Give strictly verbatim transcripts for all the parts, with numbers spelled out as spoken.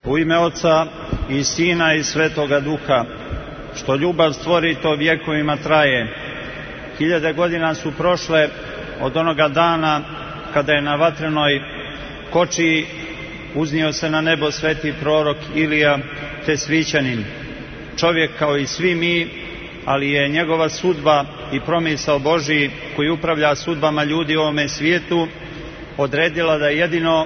U ime Oca i Sina i Svetoga Duha, što ljubav stvori, to vjekovima traje. Hiljade godina su prošle od onoga dana kada je na vatrenoj kočiji uznio se na nebo sveti prorok Ilija Tesvićanin. Čovjek kao i svi mi, ali je njegova sudba i promisao Božiji koji upravlja sudbama ljudi u ovome svijetu odredila da jedino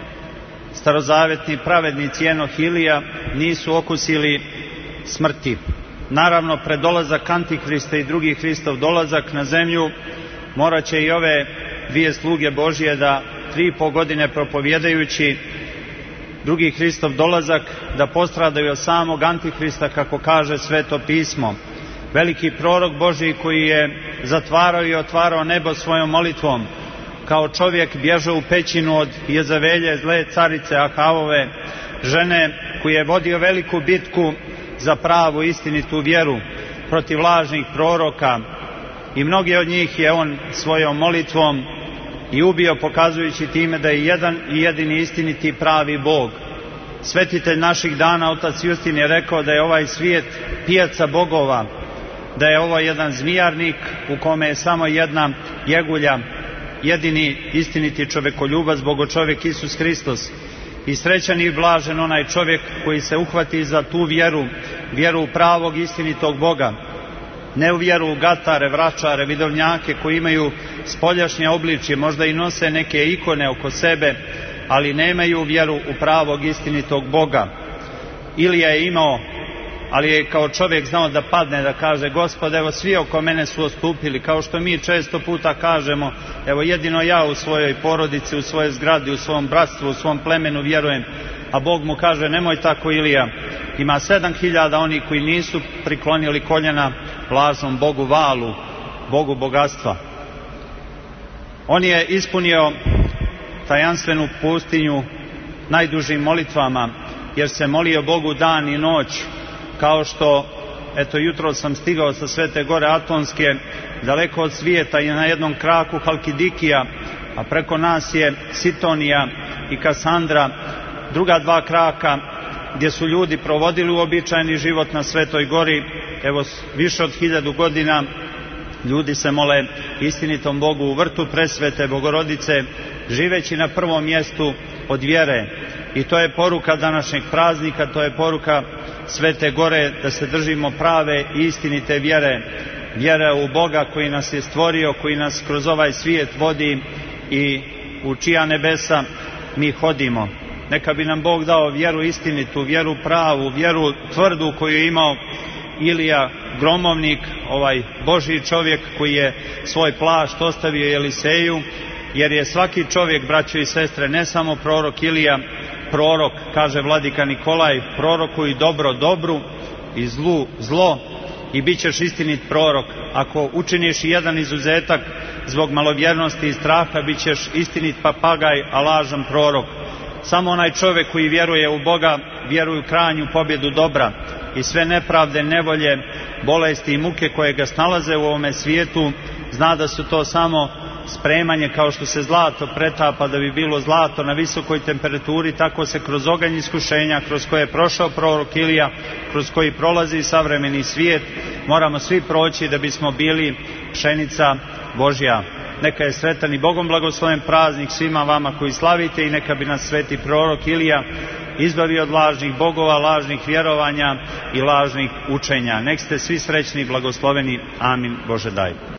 starozavetni pravednici Enoh i Ilija nisu okusili smrti. Naravno, pred dolazak Antihrista i drugi Hristov dolazak na zemlju morat će i ove dvije sluge Božije da tri i po godine propovjedajući drugi Hristov dolazak da postradaju od samog Antihrista, kako kaže Sveto pismo. Veliki prorok Božiji koji je zatvarao i otvarao nebo svojom molitvom, kao čovjek bježao u pećinu od Jezavelje, zle carice Ahavove, žene, koji je vodio veliku bitku za pravu istinitu vjeru protiv lažnih proroka, i mnogi od njih je on svojom molitvom i ubio, pokazujući time da je jedan i jedini istiniti pravi Bog. Svetitelj naših dana, otac Justin, je rekao da je ovaj svijet pijaca bogova, da je ovo jedan zmijarnik u kome je samo jedna jegulja, jedini istiniti čovekoljubac, bogočovjek Isus Hristos. I srećan i blažen onaj čovjek koji se uhvati za tu vjeru, vjeru u pravog istinitog Boga, ne u vjeru u gatare, vračare, vidovnjake koji imaju spoljašnje obličje, možda i nose neke ikone oko sebe, ali nemaju vjeru u pravog istinitog Boga. Ilija je imao, ali je kao čovjek znao da padne, da kaže: Gospode, evo svi oko mene su odstupili, kao što mi često puta kažemo, evo jedino ja u svojoj porodici, u svojoj zgradi, u svom bratstvu, u svom plemenu vjerujem, a Bog mu kaže: nemoj tako, Ilija, ima sedam hiljada oni koji nisu priklonili koljena lažnom Bogu Valu, Bogu bogatstva. On je ispunio tajanstvenu pustinju najdužim molitvama, jer se molio Bogu dan i noć, kao što, eto, jutro sam stigao sa Svete Gore Atonske, daleko od svijeta, i na jednom kraku Halkidikija, a preko nas je Sitonija i Kasandra, druga dva kraka gdje su ljudi provodili uobičajeni život na Svetoj Gori. Evo, više od hiljadu godina ljudi se mole istinitom Bogu u vrtu presvete Bogorodice, živeći na prvom mjestu od vjere. I to je poruka današnjeg praznika, to je poruka Svete Gore, da se držimo prave i istinite vjere, vjere u Boga koji nas je stvorio, koji nas kroz ovaj svijet vodi i u čija nebesa mi hodimo. Neka bi nam Bog dao vjeru istinitu, vjeru pravu, vjeru tvrdu koju je imao Ilija Gromovnik, ovaj Božji čovjek koji je svoj plašt ostavio Eliseju, jer je svaki čovjek, braćo i sestre, ne samo prorok Ilija, prorok, kaže vladika Nikolaj, prorokuj dobro dobru i zlu zlo i bit ćeš istinit prorok. Ako učiniš jedan izuzetak zbog malovjernosti i straha, bit ćeš istinit papagaj, a lažan prorok. Samo onaj čovjek koji vjeruje u Boga, vjeruje u krajnju pobjedu dobra, i sve nepravde, nevolje, bolesti i muke koje ga snalaze u ovome svijetu, zna da su to samo spremanje, kao što se zlato pretapa da bi bilo zlato na visokoj temperaturi, tako se kroz oganj iskušenja kroz koje je prošao prorok Ilija, kroz koji prolazi savremeni svijet, moramo svi proći da bismo bili pšenica Božja. Neka je sretan i Bogom blagosloven praznik svima vama koji slavite, i neka bi nas sveti prorok Ilija izbavio od lažnih bogova, lažnih vjerovanja i lažnih učenja. Nek ste svi srećni i blagosloveni. Amin. Bože daj.